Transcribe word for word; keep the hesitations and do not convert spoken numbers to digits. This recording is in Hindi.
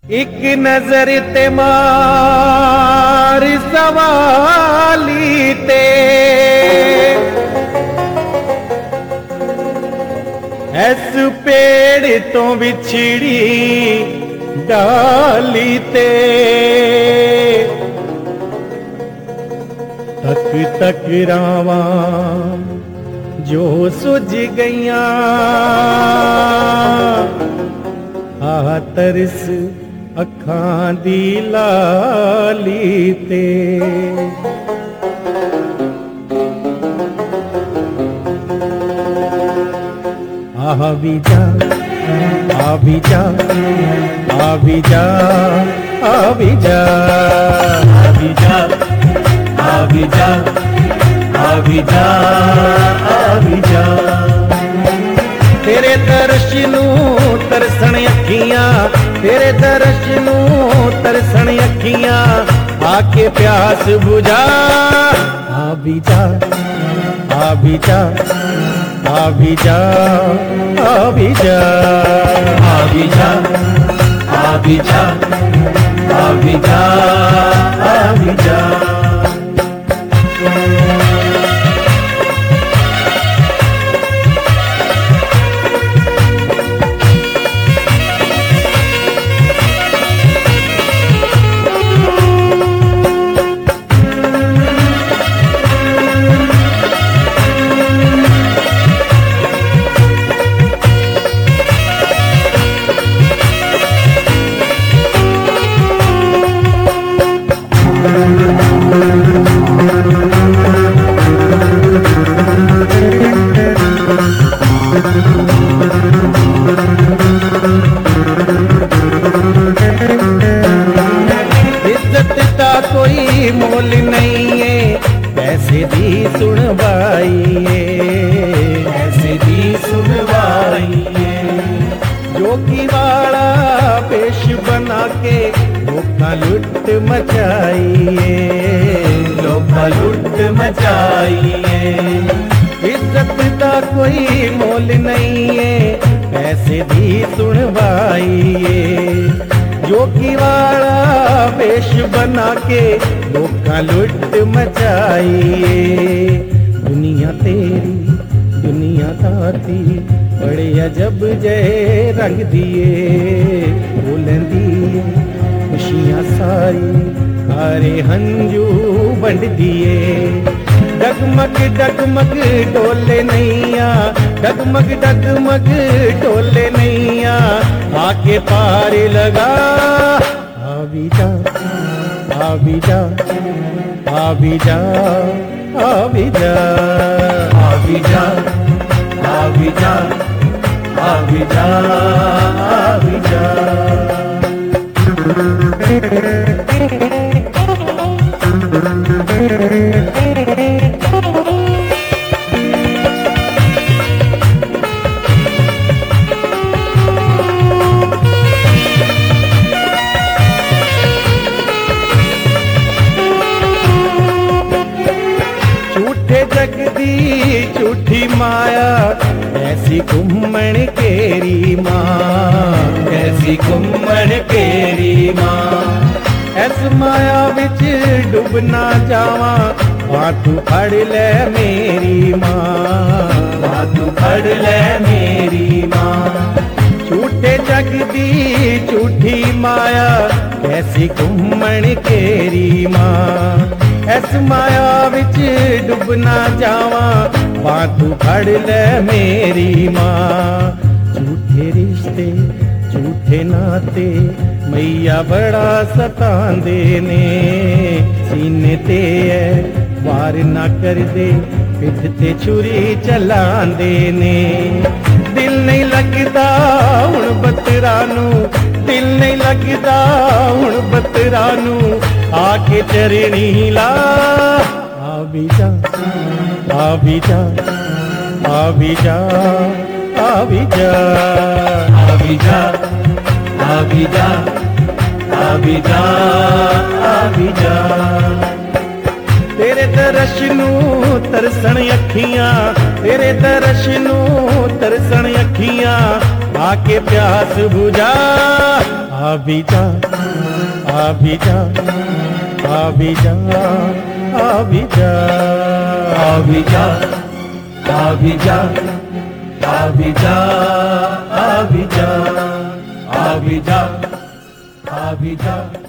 एक नजर ते मार सवाली ते ऐस पेड़ तो बिछड़ी डाली ते तक तक रावा जो सुझ गईया आ तरस अखां दी लाली ते आ भी जा आ भी जा आ भी जा आ भी जा आ भी जा आ भी जा आ भी जा आ भी जा तेरे दर्श नूं तरसण अखियां तेरे दर्श नूं तरसण अखियां आके प्यास बुझा आ भी जा आ भी जा आ भी जा आ भी जा आ भी जा आ भी जा आ भी जा आ भी जा इज्जत का कोई मोल नहीं है पैसे दी सुनवाई है ऐसे दी सुनवाई है जोगी वाला पेश बना के धोखा लुट मचाई है लोका लुट मचाई है इज्जत का कोई मोल नहीं है पैसे दी सुनवाई है जोगी वाला पेश बना के धोखा लुट मचाई है दुनिया तेरी दुनिया दाती बड़े अजब जय रंग दिए बोलेंदी खुशियां सारी हारे हंजू बंड दिए डगमग डगमग डोले नैया डगमग डगमग डोले नैया आके पार लगा आ भी जा आ भी जा आ भी जा आ भी जा आ भी जा आ भी जा आ भी जा आ भी जा झूठे जगदी झूठी माया ऐसी घुमण केरी माँ ऐसी घुमण केरी माँ ऐस माया विच डुब ना जावा हाथ फड़ ले मेरी माँ हाथ फड़ ले मेरी माँ झूठे जगदी झूठी माया कैसी घुमण केरी माँ ऐस माया विच डुब ना जावा बात फड़ ले मेरी माँ झूठे रिश्ते झूठे नाते मैया बड़ा सतांदे ने सीने ते है वार ना कर दे पिठ ते छुरी चलांदे ने दिल नहीं लगदा हुण बतरा नू दिल नहीं लगदा हुण बतरा नू आके चरणी ला आ भी जा आ भी जा आ भी जा आ भी जा आ भी जा आ भी जा आ भी जा आ भी जा तेरे दर्श नू तरसण अखियां तेरे दर्श नू तरसण अखियां आके प्यास बुझा आ भी जा, आ भी जा, आ भी जा, आ भी जा, आ भी जा, आ भी जा, आ भी जा, आ भी जा, आ भी जा, आ भी जा।